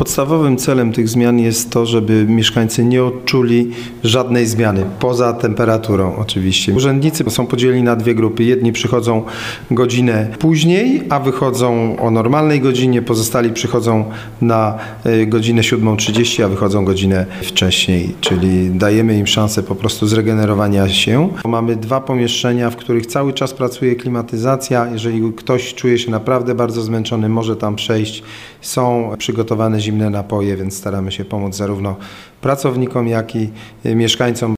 Podstawowym celem tych zmian jest to, żeby mieszkańcy nie odczuli żadnej zmiany, poza temperaturą oczywiście. Urzędnicy są podzieleni na dwie grupy. Jedni przychodzą godzinę później, a wychodzą o normalnej godzinie. Pozostali przychodzą na godzinę 7:30, a wychodzą godzinę wcześniej, czyli dajemy im szansę po prostu zregenerowania się. Mamy dwa pomieszczenia, w których cały czas pracuje klimatyzacja. Jeżeli ktoś czuje się naprawdę bardzo zmęczony, może tam przejść. Są przygotowane zimne napoje, więc staramy się pomóc zarówno pracownikom, jak i mieszkańcom.